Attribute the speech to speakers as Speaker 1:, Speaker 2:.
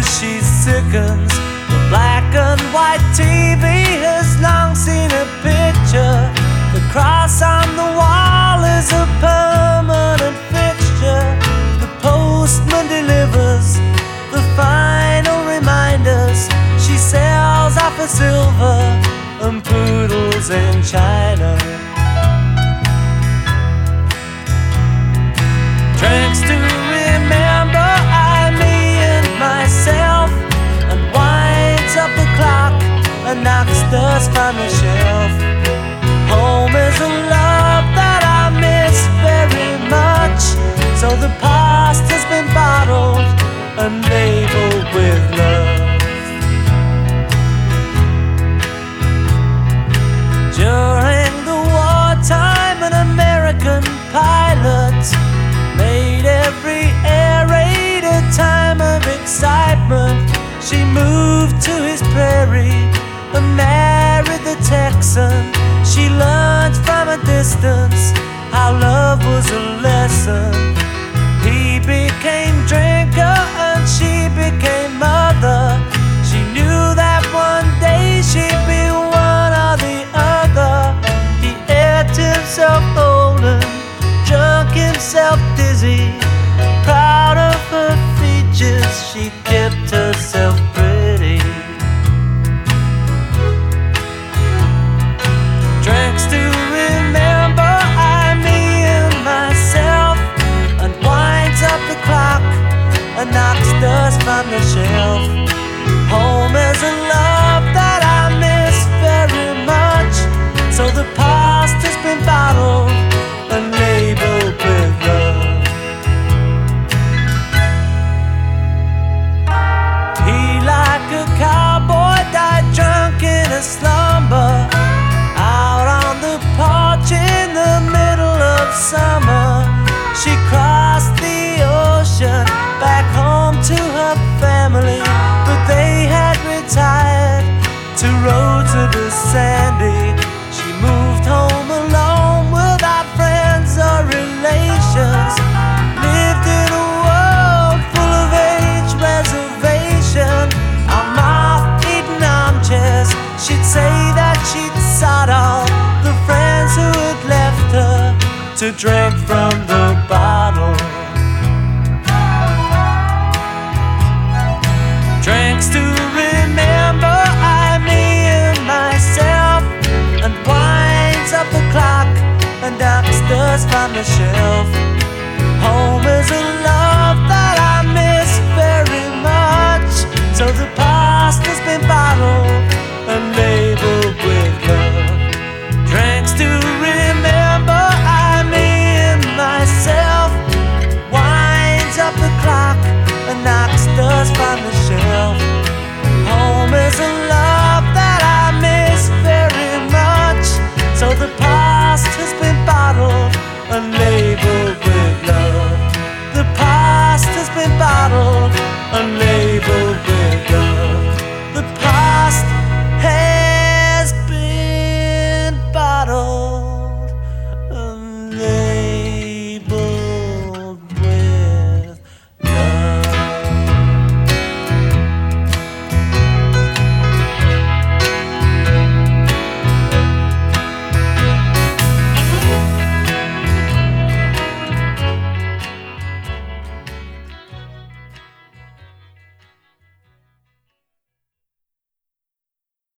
Speaker 1: she sickens. The black and white TV has long seen a picture. The cross on the wall is a permanent fixture. The postman delivers the final reminders. She sells off her silver and poodles in China. Drinks to remember I, me and myself, and winds up the clock and knocks dust from the shelf. Home is a love that I miss very much, so the past has been bottled and labeled with love. During the wartime, an American pilot made every air raid a time of excitement. She moved to his prairie and married the Texan. She learned from a distance how love was a lesson. He became drinker and she became mother. She knew that one day she'd be one or the other. He ate himself old and drunk himself dizzy. Proud of her features, she kept herself pretty. Drinks to remember I, me and myself, and winds up the clock and knocks dust from the shelf. Home is a love that I miss very much, so the past has been bottled and labeled with love. He, like a cowboy, died drunk in a slumber, out on the porch in the middle of summer. She crossed the ocean back home to her family, but they had retired to roads that were sandy. She moved home alone without friends or relations, lived in a world full of age reservation. On moth-eaten armchairs, she'd say that she'd sought all the friends who had left her to drink from the bottle. Drinks to remember I, me and myself, and winds up the clock and knocks dust from the shelf. Home is a love that I miss very much, so the past has been bottled and labeled with love. Drinks to remember I, me and myself, winds up the clock and knocks dust from the shelf. Home is a love that I miss very much, so the past has been bottled and labeled with love. The past has been bottled and labeled